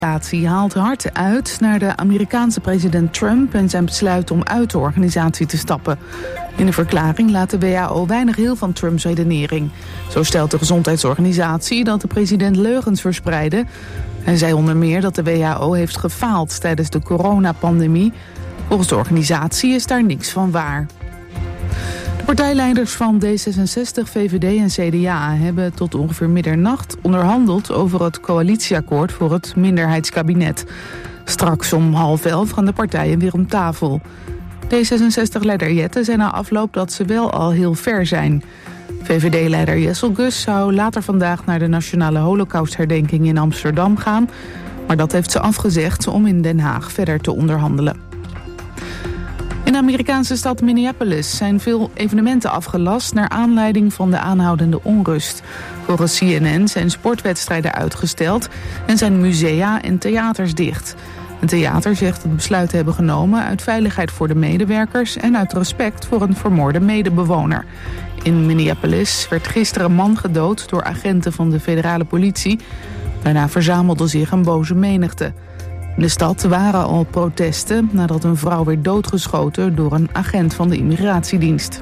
haalt hard uit naar de Amerikaanse president Trump en zijn besluit om uit de organisatie te stappen. In de verklaring laat de WHO weinig heel van Trumps redenering. Zo stelt de gezondheidsorganisatie dat de president leugens verspreidde. Hij zei onder meer dat de WHO heeft gefaald tijdens de coronapandemie. Volgens de organisatie is daar niks van waar. De partijleiders van D66, VVD en CDA hebben tot ongeveer middernacht onderhandeld over het coalitieakkoord voor het minderheidskabinet. Straks om 10:30 gaan de partijen weer om tafel. D66-leider Jette zei na afloop dat ze wel al heel ver zijn. VVD-leider Jesselgus zou later vandaag naar de Nationale Holocaustherdenking in Amsterdam gaan, maar dat heeft ze afgezegd om in Den Haag verder te onderhandelen. In de Amerikaanse stad Minneapolis zijn veel evenementen afgelast naar aanleiding van de aanhoudende onrust. Volgens CNN zijn sportwedstrijden uitgesteld en zijn musea en theaters dicht. Een theater zegt het besluit te hebben genomen uit veiligheid voor de medewerkers en uit respect voor een vermoorde medebewoner. In Minneapolis werd gisteren een man gedood door agenten van de federale politie. Daarna verzamelde zich een boze menigte. In de stad waren al protesten nadat een vrouw werd doodgeschoten door een agent van de immigratiedienst.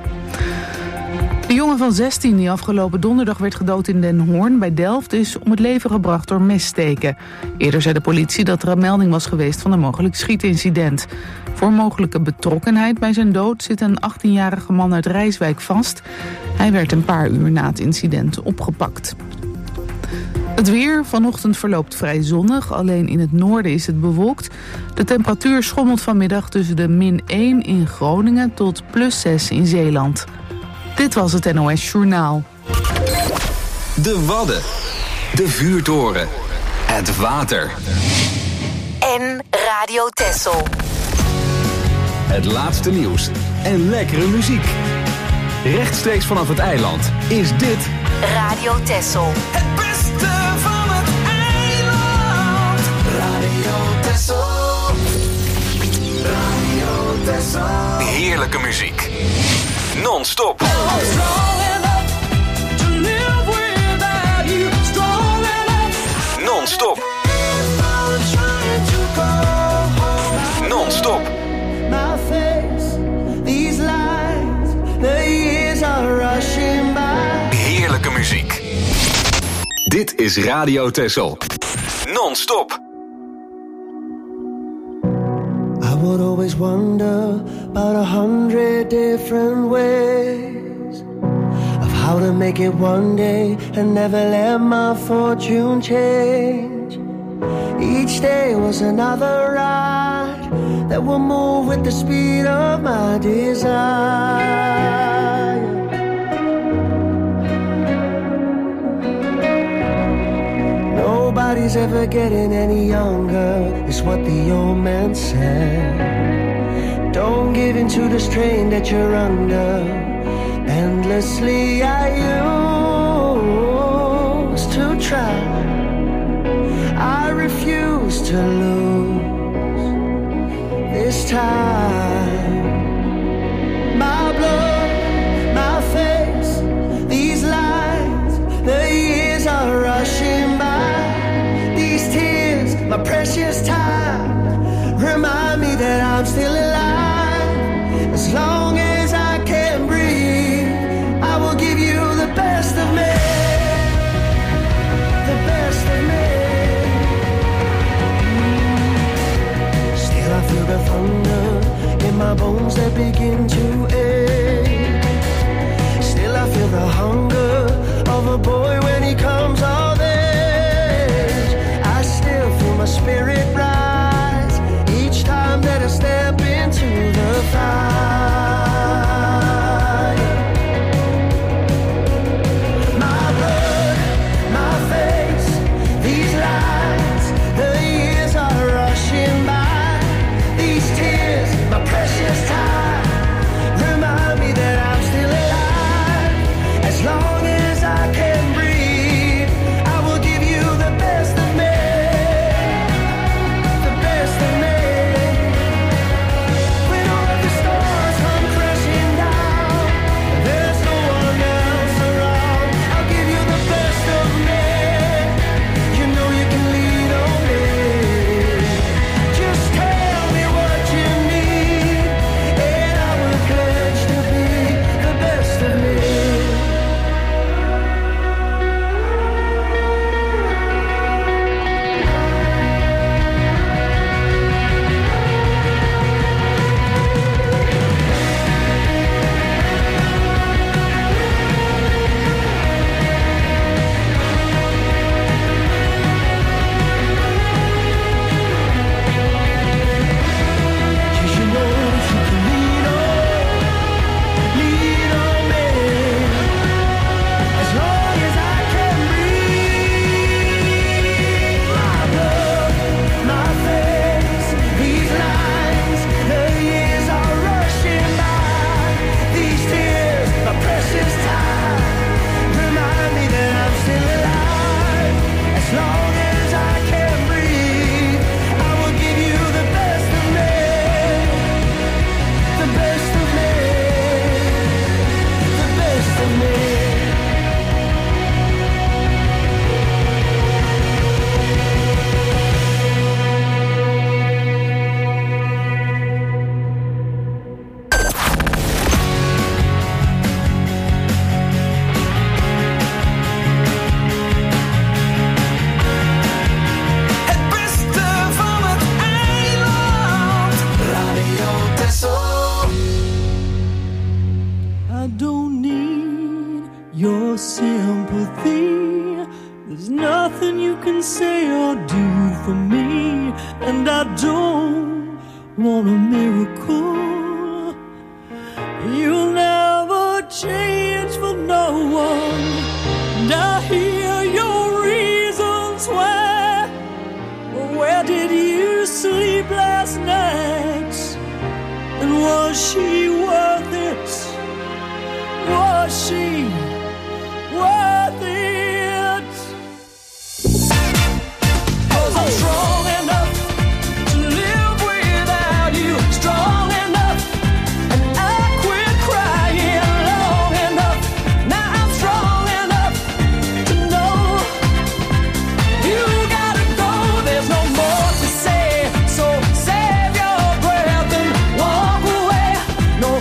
De jongen van 16 die afgelopen donderdag werd gedood in Den Hoorn bij Delft is om het leven gebracht door messteken. Eerder zei de politie dat er een melding was geweest van een mogelijk schietincident. Voor mogelijke betrokkenheid bij zijn dood zit een 18-jarige man uit Rijswijk vast. Hij werd een paar uur na het incident opgepakt. Het weer vanochtend verloopt vrij zonnig, alleen in het noorden is het bewolkt. De temperatuur schommelt vanmiddag tussen de -1 in Groningen tot +6 in Zeeland. Dit was het NOS Journaal. De Wadden, de vuurtoren, het water. En Radio Texel. Het laatste nieuws en lekkere muziek. Rechtstreeks vanaf het eiland is dit Radio Texel. Het beste van het eiland. Radio Texel. Radio Texel. heerlijke muziek. Non-stop. Non-stop. Non-stop. My face, these lines, the years are rushing by. Heerlijke muziek. Dit is Radio Texel. Non-stop. I would always wonder about 100 different ways of how to make it one day and never let my fortune change. Each day was another ride that will move with the speed of my desire. Nobody's ever getting any younger, is what the old man said. Don't give in to the strain that you're under. Endlessly I used to try. I refuse to lose this time. My blood, my face, these lines, the years are rushing by. These tears, my precious time, remind me that I'm still alive. As long as I can breathe, I will give you the best of me. The best of me. Still I feel the thunder in my bones that begin to ache. Still I feel the hunger of a boy when he comes of age. I still feel my spirit rise each time that I step into and I don't want a miracle. You'll never change for no one. And I hear your reasons why. Where did you sleep last night? And was she worth it? Was she worth it? 'Cause I'm strong enough to live without you. Strong enough, and I quit crying long enough. Now I'm strong enough to know you gotta go. There's no more to say, so save your breath and walk away. No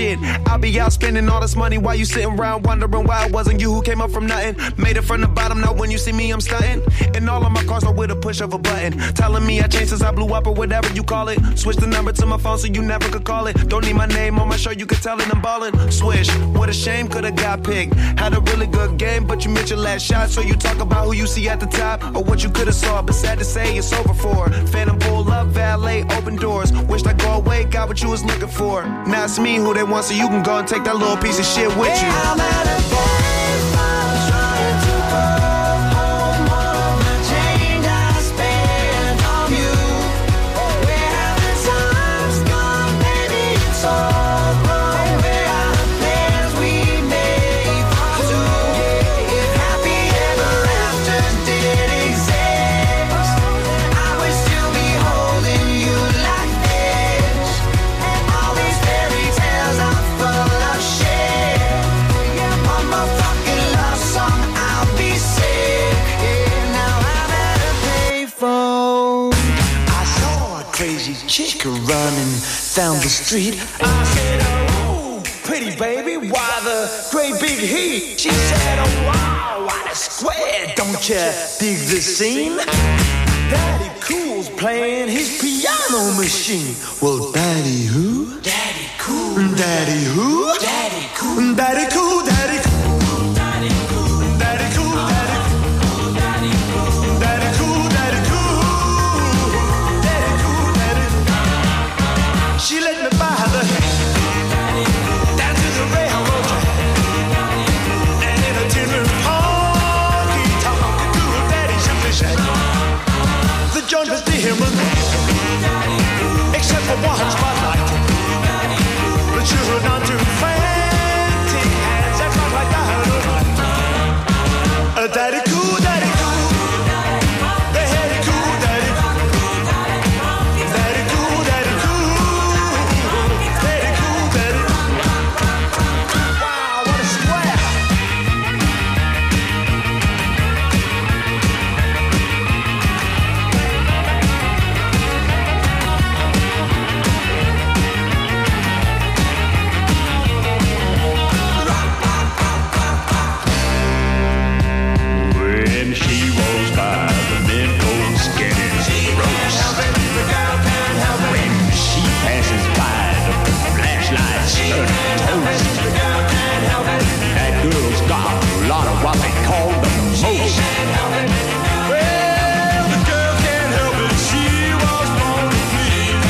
kid. I'll be out spending all this money while you sitting around wondering why it wasn't you who came up from nothing. Made it from the bottom, now when you see me, I'm stunting. And all of my cars are with a push of a button. Telling me I changed since I blew up or whatever you call it. Switch the number to my phone so you never could call it. Don't need my name on my shirt, you could tell it I'm ballin'. Swish, what a shame, could've got picked. Had a really good game, but you missed your last shot. So you talk about who you see at the top or what you could've saw. But sad to say, it's over for. Phantom pull up, valet, open doors. Wished I go away, got what you was looking for. Now it's me who they want, so you can go and take that little piece of shit with you. I'm at a baseball trying to go home. All of my change I spent on you. Where have the times gone, baby? It's all wrong. Where are the plans we made for two? If happy ever after did exist, I would still be holding you like this. And all these fairy tales are full of shit. One more fucking love song, I'll be sick. Now I'm at a payphone. I saw a crazy chick running down the street. I said, oh, pretty baby, why the great big heat? She said, oh wow, what a square, don't you dig the scene? Daddy Cool's playing his piano machine. Well, Daddy who? Daddy Cool. Daddy who? Daddy Cool. Daddy Cool, Daddy Cool. Daddy Cool. Daddy Cool, Daddy Cool. Daddy Cool. Daddy Cool, Daddy Cool. Daddy Cool, Daddy Cool. She let me buy the down to the railroad track. And in a tin honky tonk, cool daddy simply said, the joint was dim, except for one spotlight. The children on two frantic hands that rock like dynamite. Daddy cool, daddy cool. The heady cool, daddy cool. Daddy cool, daddy cool. Daddy cool, daddy cool. Wow, what a square. When she rolls by, the men folks getting gross. When she passes by, the flashlights turn toast. That girl's got a lot of what they call the most. Well, the girl can't help it, she was born to please.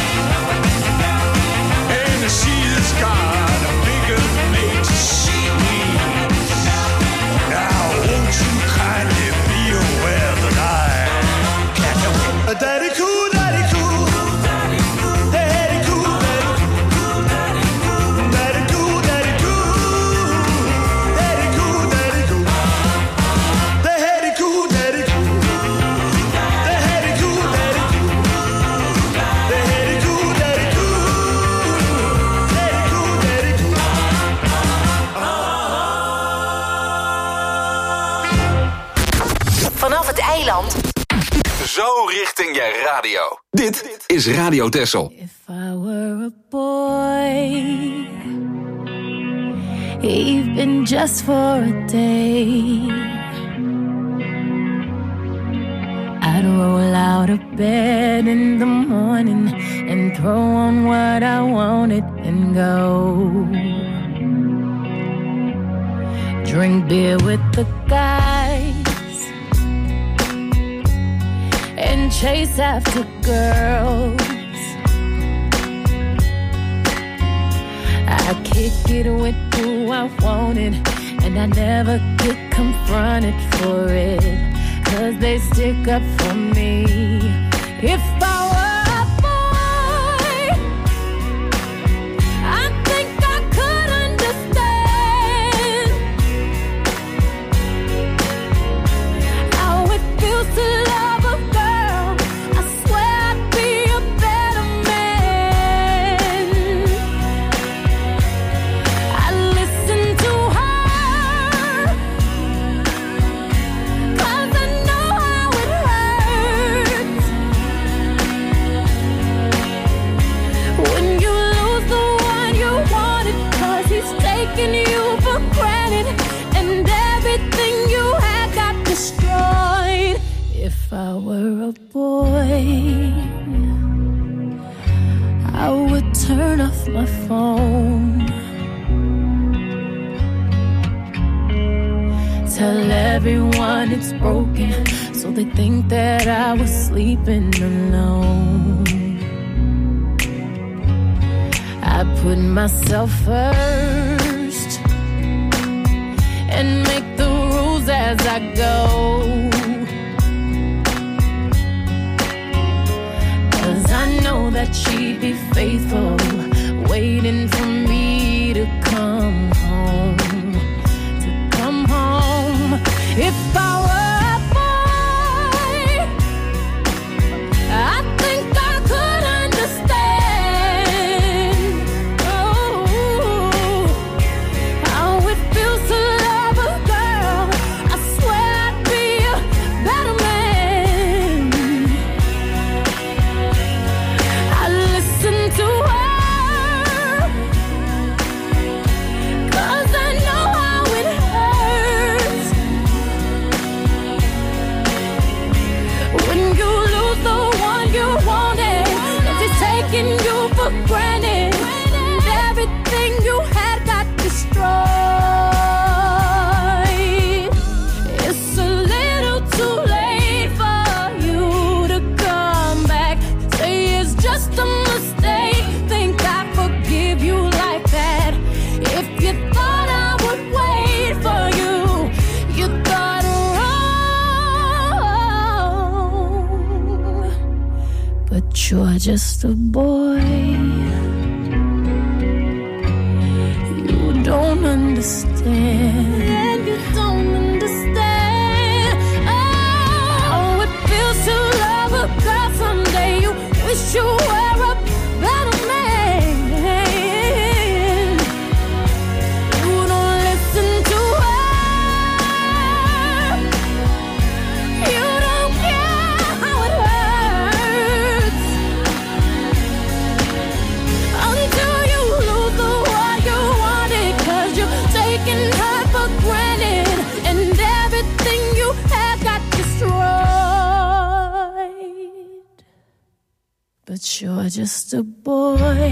And she's got a bigger make to see me. Now, won't you kindly be aware that I can't help it? Daddy cool, daddy cool. Daddy cool, daddy cool. Daddy cool, daddy cool. Daddy cool, daddy cool. Daddy cool, daddy cool. Daddy cool, daddy cool. Daddy cool, daddy cool. Daddy cool, daddy cool. Vanaf het eiland. Zo richting je radio. Dit is Radio Texel. If I were a boy, even just for a day, I'd roll out of bed in the morning and throw on what I wanted and go. Drink beer with the guys and chase after girls. I kick it with who I wanted, and I never get confronted for it, 'cause they stick up for me. If I were a boy, I think I could understand how it feels to love a girl. I swear I'd be a better man. I listen to her, 'cause I know how it hurts. taken you for granted, and everything you had got destroyed. If I were a boy, I would turn off my phone, tell everyone it's broken, so they think that I was sleeping alone. I put myself first and make the rules as I go, 'cause I know that she'd be faithful, waiting for me to come home. If I were a boy, I think I could understand how it feels to love a girl. I swear I'd be a better man. I listen to her, 'cause I know how it hurts when you lose the one you wanted. If it's taking you for granted, and everything you had got destroyed. It's a little too late for you to come back. Say it's just a mistake, think I forgive you like that. If you thought I would wait for you, you thought wrong. But you're just a boy, you don't understand. And you don't understand how it feels to love a girl someday. You wish you were a better man. You don't listen to her, you don't care how it hurts until you lose the one you wanted, 'cause you're taking her for granted, and everything you had got destroyed. But you're just a boy.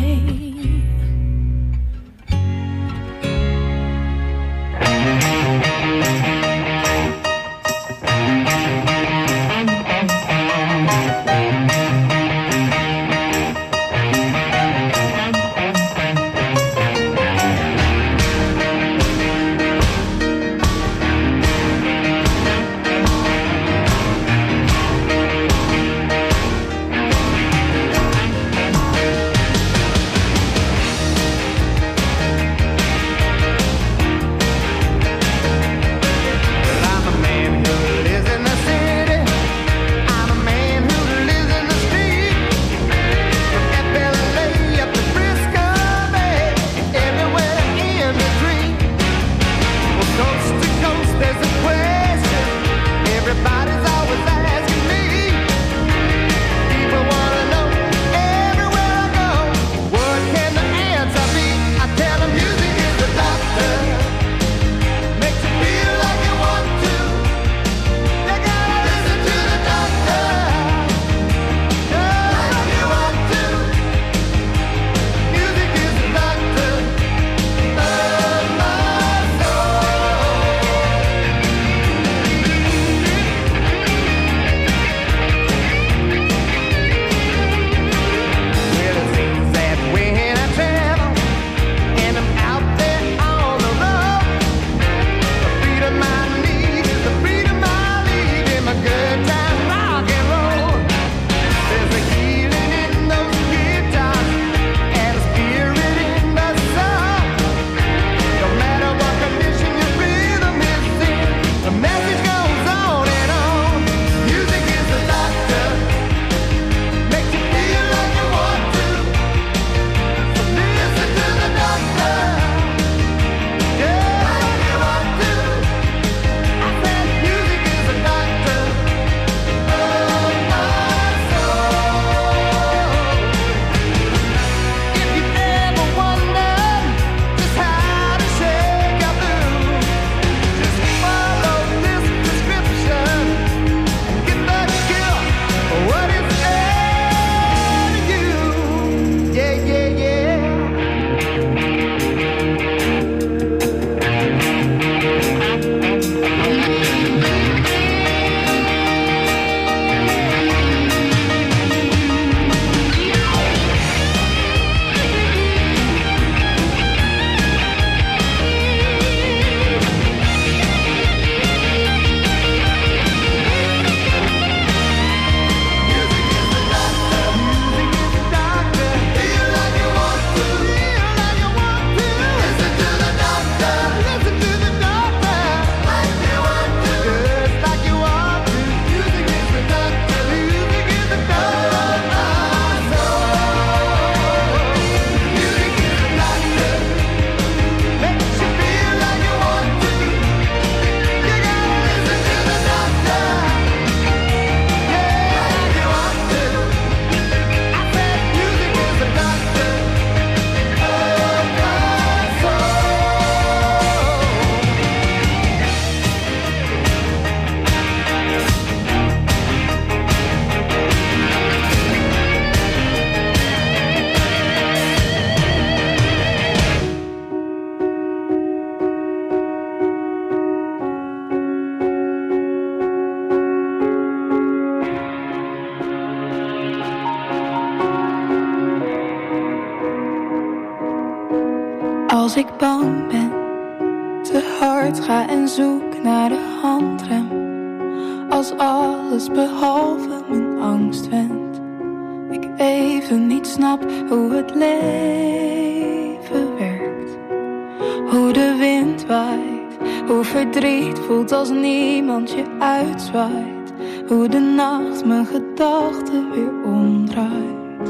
ik bang ben, te hard ga en zoek naar de handrem. Als alles behalve mijn angst wendt. Ik even niet snap hoe het leven werkt. Hoe de wind waait, hoe verdriet voelt als niemand je uitzwaait. Hoe de nacht mijn gedachten weer omdraait.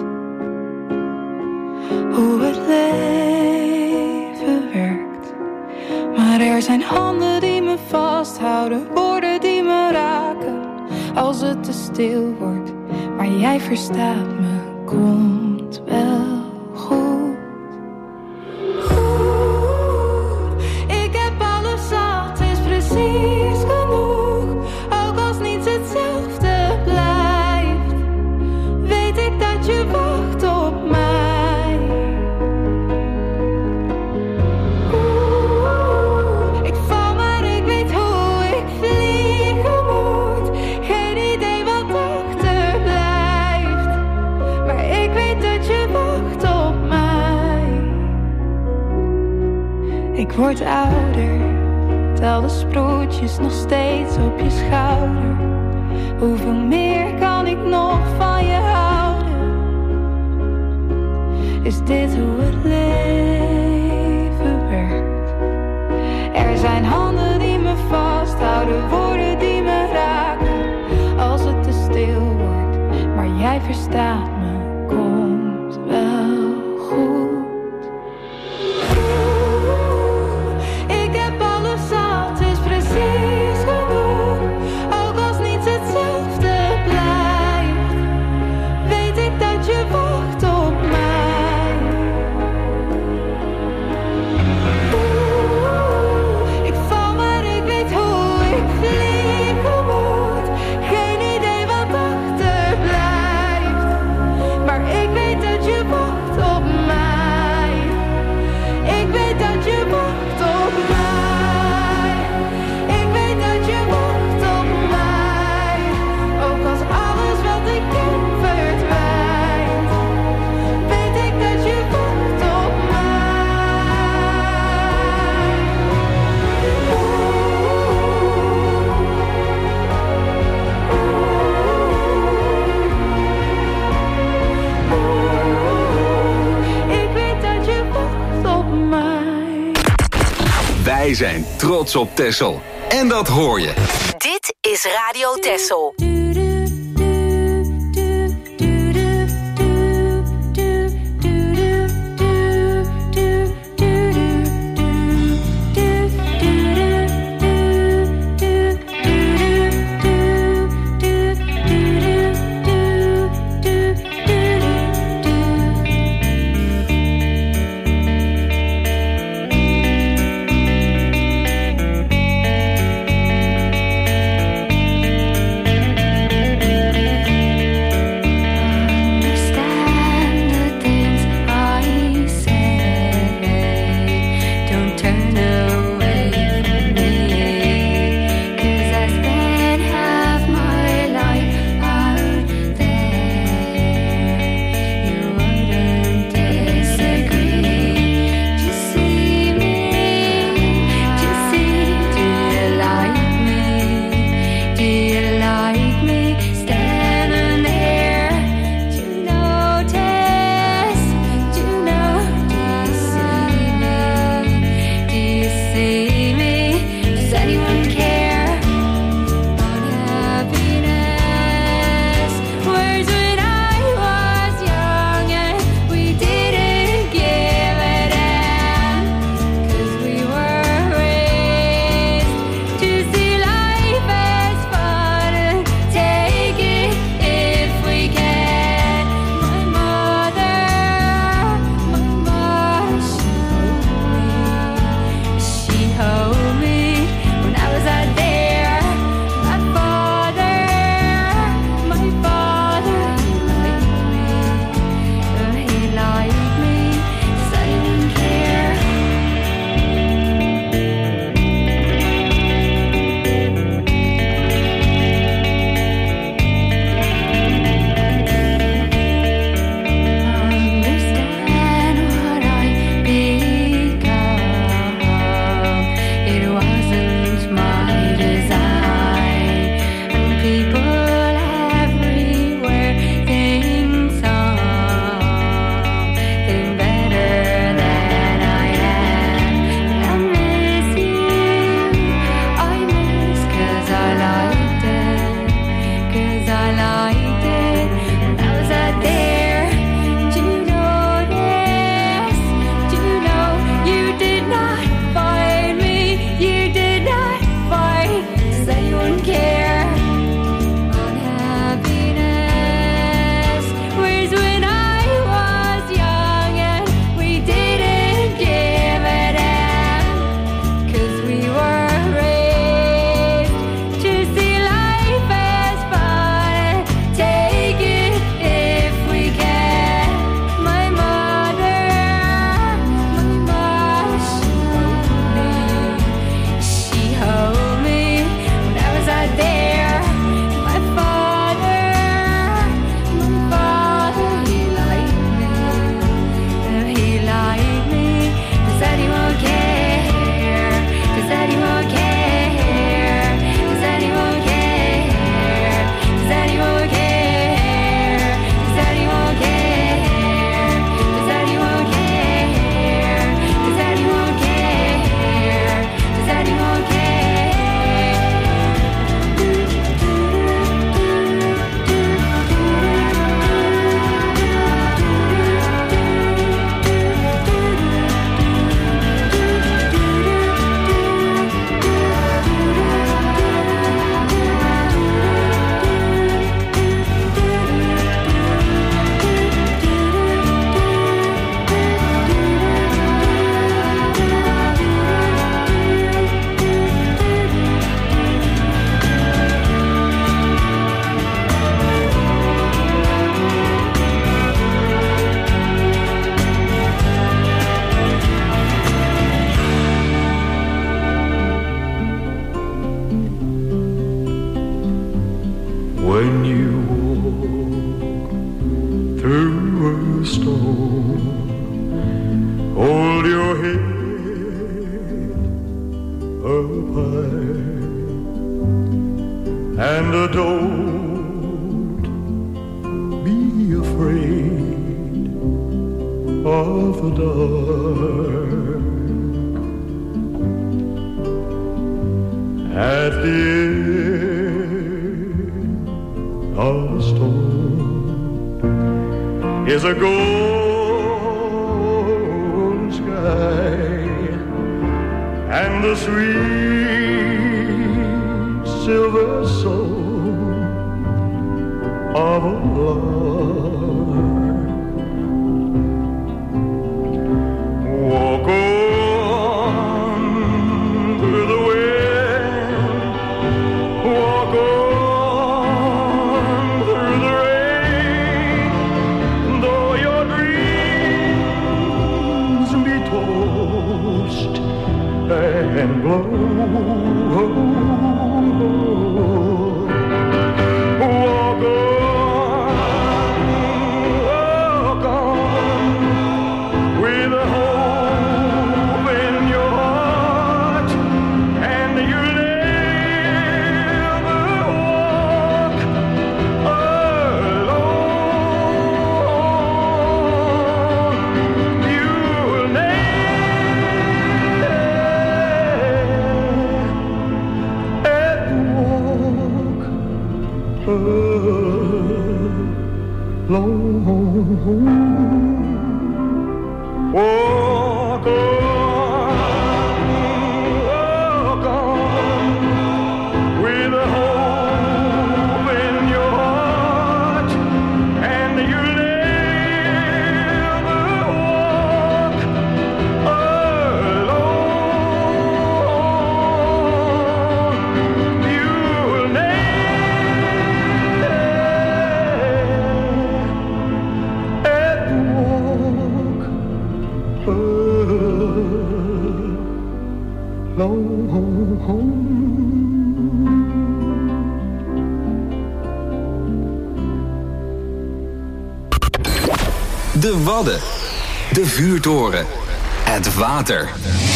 Hoe het leven werkt. Maar er zijn handen die me vasthouden, woorden die me raken. Als het te stil wordt, maar jij verstaat me, komt wel goed. Ik heb alles zat, is precies genoeg. Ook als niets hetzelfde blijft, weet ik dat je wacht op mij. Ik val maar ik weet hoe ik vliegen moet. Geen idee wat achterblijft, maar ik weet dat je wacht op mij. Ik word ouder, tel de sproetjes nog steeds op je schouder. Hoeveel meer kan ik nog van je houden? Is dit hoe het leven werkt? Er zijn handen die me vasthouden, woorden die me raken. Als het te stil wordt, maar jij verstaat me, komt wel goed. Ik heb alles zat, is precies genoeg. Ook als niets hetzelfde blijft, weet ik dat je wacht op mij. Ik val maar ik weet hoe ik vliegen moet. Geen idee wat achterblijft, maar ik weet dat je wacht op mij. Ik weet dat je wacht op mij. Ik weet dat je wacht op mij. Ook als alles wat ik ken verdwijnt, weet ik dat je wacht op mij. Ik weet dat je wacht op mij. Wij zijn trots op Texel. En dat hoor je. Dit is Radio Texel. her pipe, and don't be afraid of the dark. At the end of the storm is a golden sky and the sweet silver soul of a lark. Walk on through the wind, walk on through the rain, though your dreams be tossed and blow. De Wadden, de vuurtoren, het water.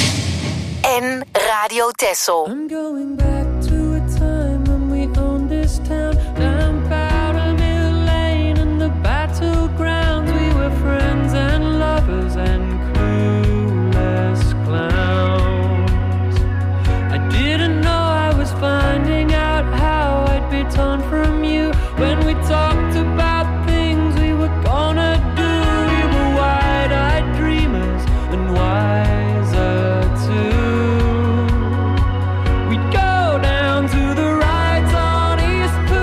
En Radio Texel. I'm going back to a time when we owned this town, down Powder Mill Lane and the battlegrounds. We were friends and lovers and cool as clowns. I didn't know I was finding out how I'd be torn from you when we talked about things we were gonna do. Put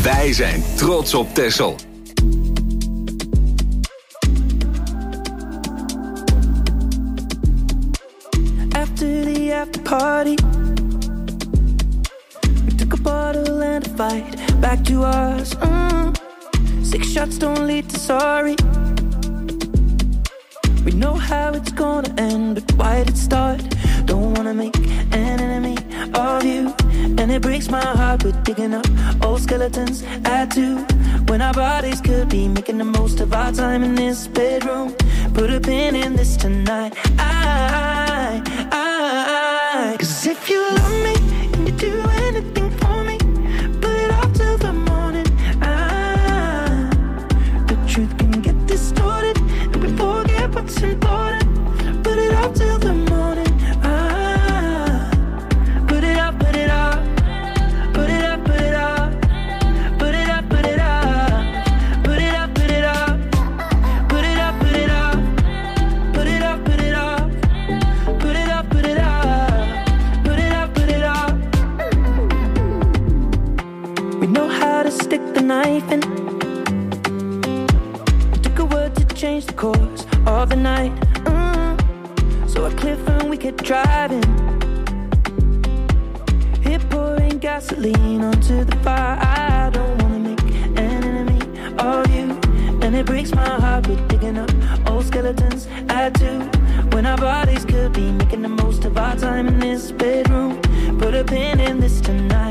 Wij zijn trots op Texel. After the after party, we took a bottle and a fight back to us. 6 shots don't lead to sorry. We know how it's gonna end, but why did it start? Don't wanna make an enemy of you, and it breaks my heart. We're digging up old skeletons at 2, when our bodies could be making the most of our time in this bedroom. Put a pin in this tonight. Cause if you love me and you do anything for me, put it off till the morning. The truth can get distorted and we forget what's important. Put it off till the morning. Put it up, put it up. Put it up, put it up. Put it up, put it up. Put it up, put it up. Put it up, put it up. Put it up, put it up. Put it up, put it up. Put it up, put it up. We know how to stick the knife in. It took a word to change the course of the night. So a cliff and we kept driving. Hit pouring gasoline onto the fire. I don't wanna make an enemy of you, and it breaks my heart. We're digging up old skeletons at 2, when our bodies could be making the most of our time in this bedroom. Put a pin in this tonight.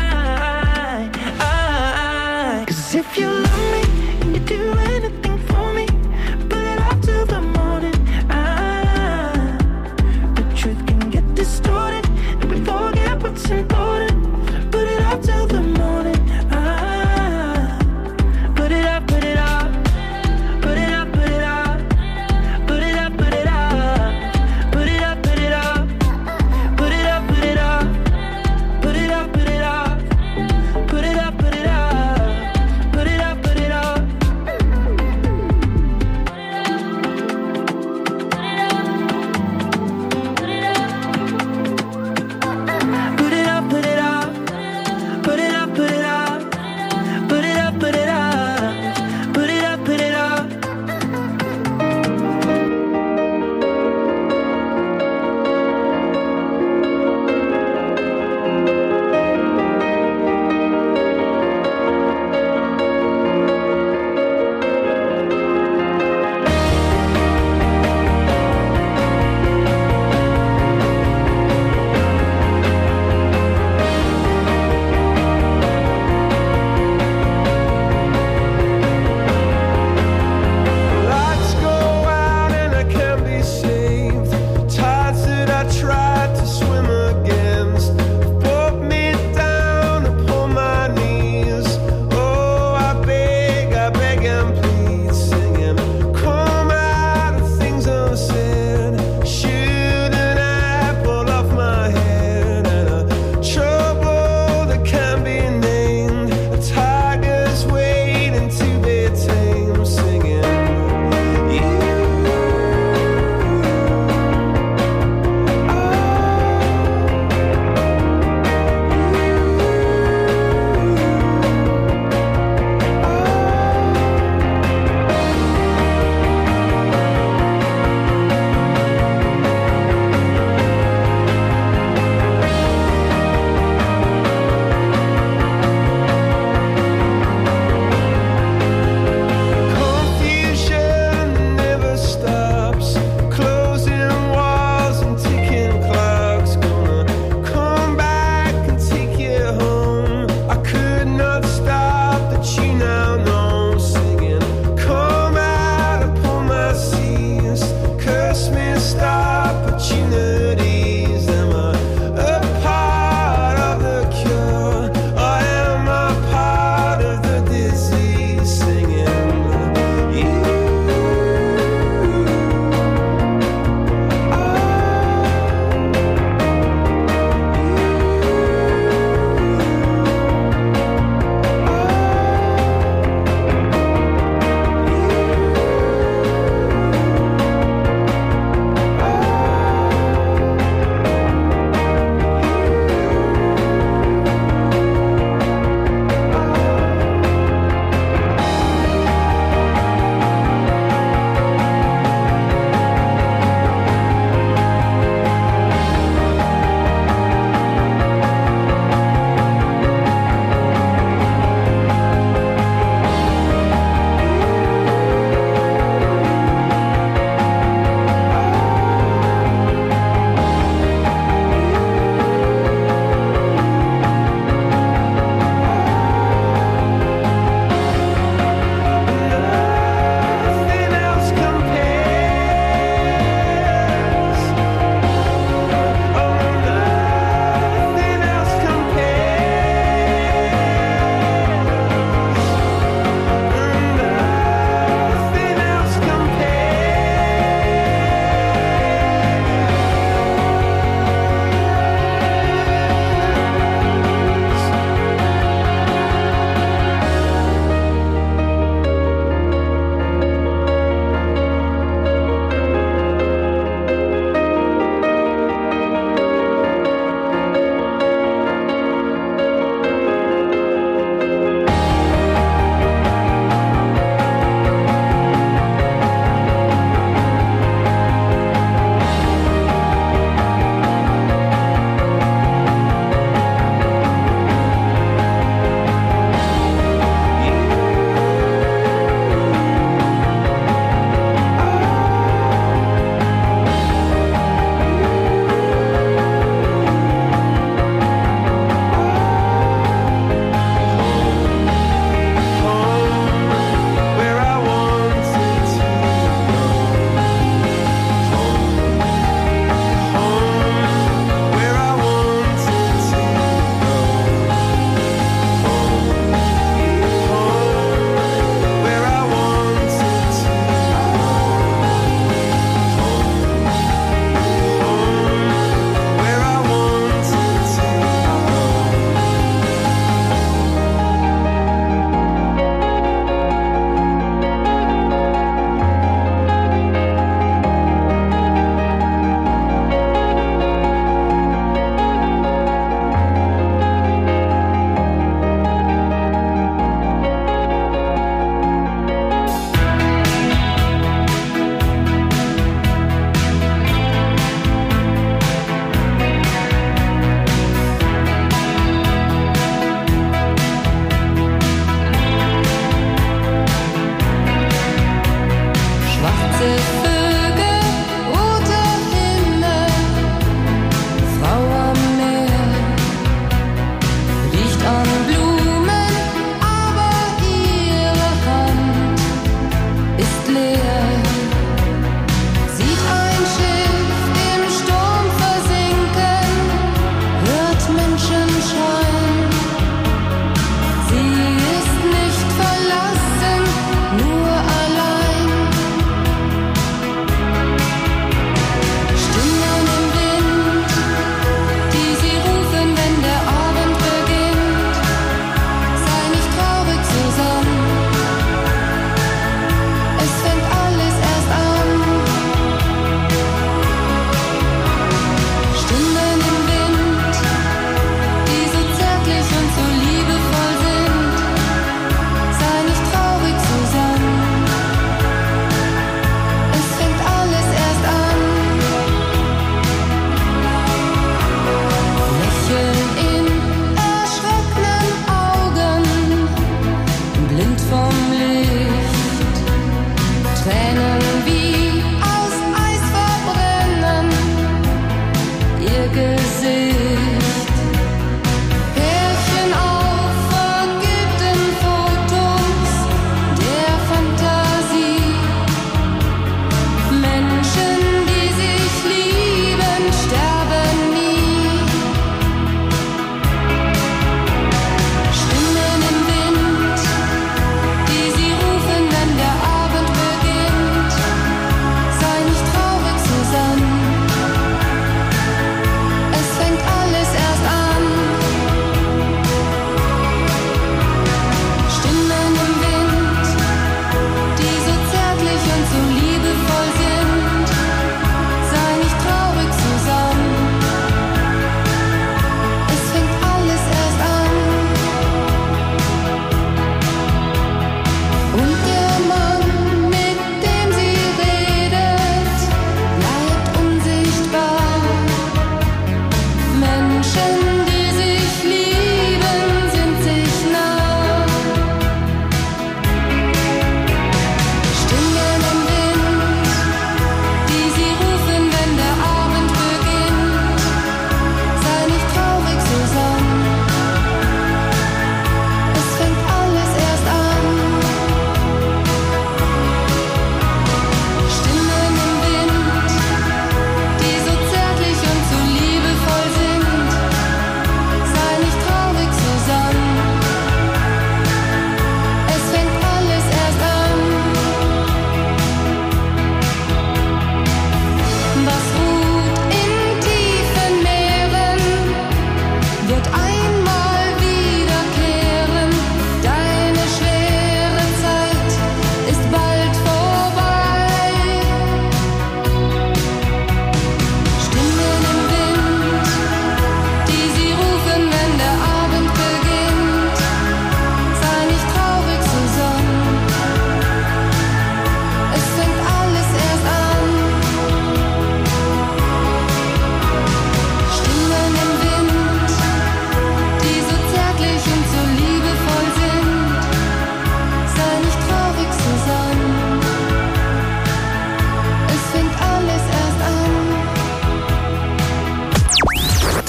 Cause if you love me and you do anything for me, put it off till the morning. The truth can get distorted and we forget what's important. Put it off till the morning. Put it up, put it up. Put it up, put it up. Put it up, put it up. Put it up, put it up. Put it up, put it up. Put it up, put it up. Put it up, put it up. Put it up, put it up.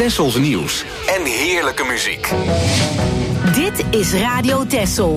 Tessels nieuws en heerlijke muziek. Dit is Radio Tessel.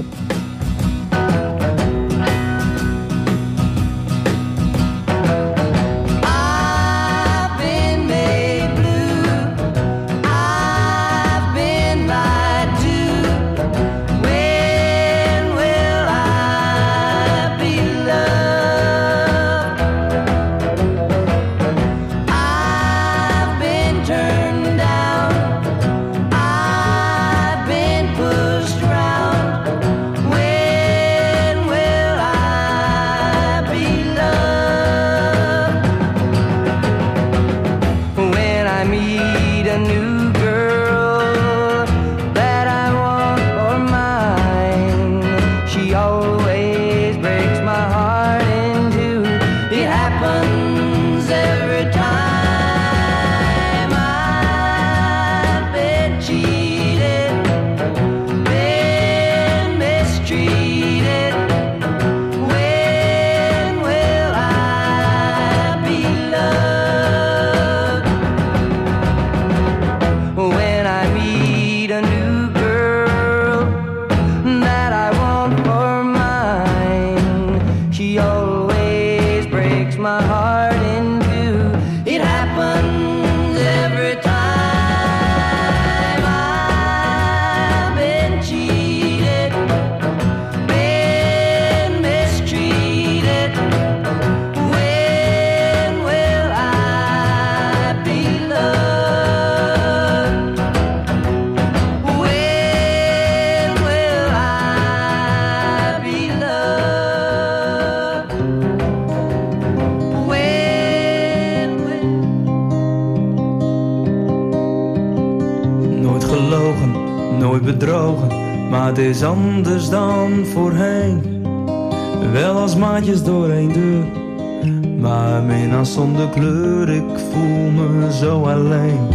Maar het is anders dan voorheen. Wel als maatjes door één deur, maar minnaars zonder kleur. Ik voel me zo alleen.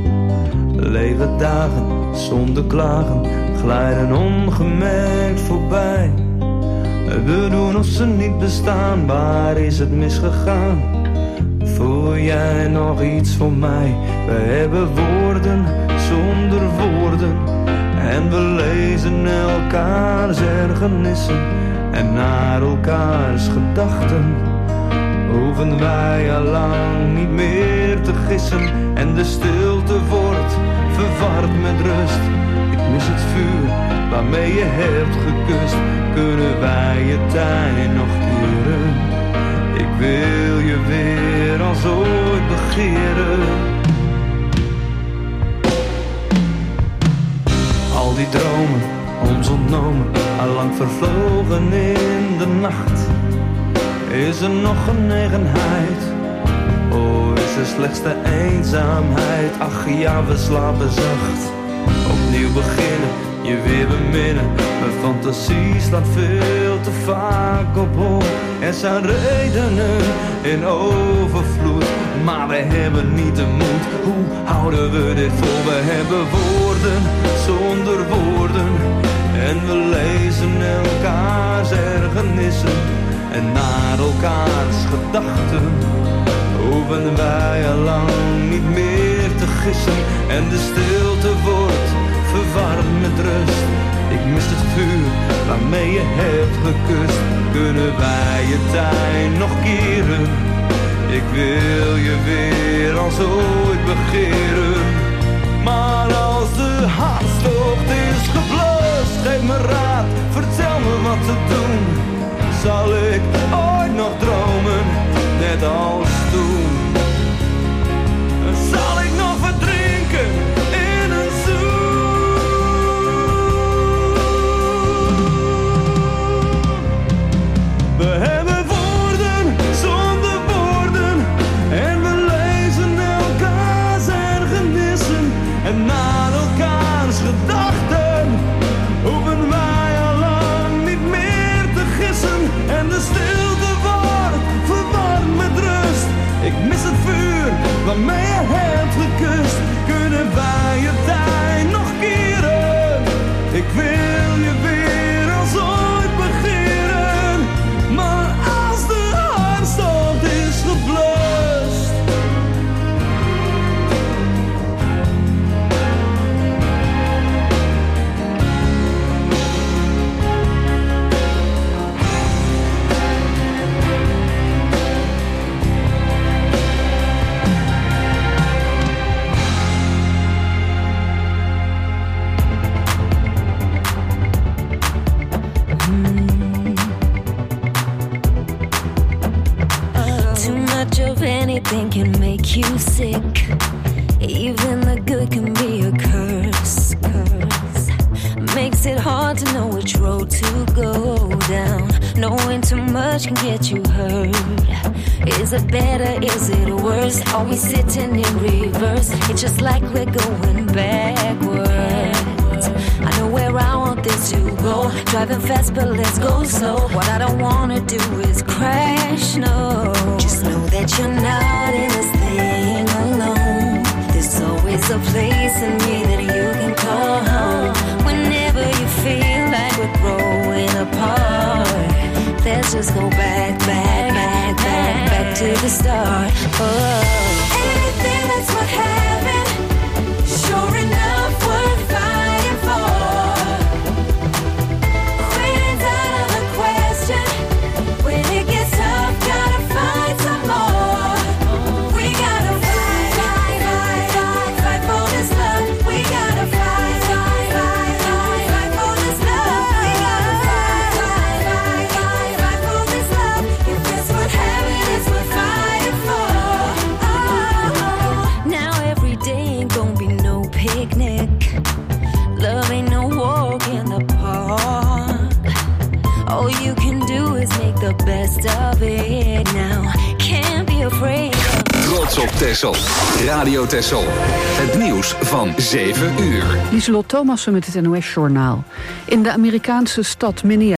Lege dagen zonder klagen glijden ongemerkt voorbij. We doen of ze niet bestaan, waar is het misgegaan? Voel jij nog iets voor mij? We hebben woorden zonder woorden. En we lezen elkaars ergernissen en naar elkaars gedachten. Hoeven wij al lang niet meer te gissen. En de stilte wordt verward met rust. Ik mis het vuur waarmee je hebt gekust. Kunnen wij je tijd nog keren? Ik wil je weer als ooit begeren. Al die dromen, ons ontnomen, allang vervlogen in de nacht. Is er nog genegenheid? Oh, is er slechts de eenzaamheid? Ach ja, we slapen zacht. Opnieuw beginnen, je weer beminnen. Mijn fantasie slaat veel te vaak op hol. Er zijn redenen in overvloed, maar we hebben niet de moed. Hoe houden we dit vol? We hebben woorden zonder woorden. En we lezen elkaars ergernissen en naar elkaars gedachten. Hoeven wij al lang niet meer te gissen. En de stilte wordt verwarmd met rust. Ik mis het vuur waarmee je hebt gekust. Kunnen wij je tijd nog keren? Ik wil je weer als ooit begeren. Maar als de hartstocht is geblust, geef me raad, vertel me wat te doen. Zal ik ooit nog dromen, net als toen? Zal ik nog verdrinken in een zoen? We hebben woorden zonder woorden. En we lezen elkaars ergernissen en naar elkaars gedachten. Hoeven wij al lang niet meer te gissen. En de stil anything can make you sick. Even the good can be a curse. Makes it hard to know which road to go down. Knowing too much can get you hurt. Is it better, is it worse? Are we sitting in reverse? It's just like we're going backwards. I know where I want this to go. Driving fast but let's go slow. What I don't wanna do is crash, no. Just know that you're not in this thing alone. There's always a place in me that you can call home. Whenever you feel like we're growing apart, let's just go back to the start. Anything that's worth having, sure enough worth fighting for. Quitting's out of the question. When it gets tough, gotta find some more. We gotta fight for this love. We gotta fight for this love. We gotta fight for this love. If it's worth having, it's worth fighting for. Now every day ain't gonna be no picnic. Love ain't no walk in the park. All you can do is make the best of it now. Can't be afraid of. Trots op Texel. Radio Texel. Het nieuws van 7 uur. Lieselot Thomassen met het NOS-journaal. In de Amerikaanse stad Minneapolis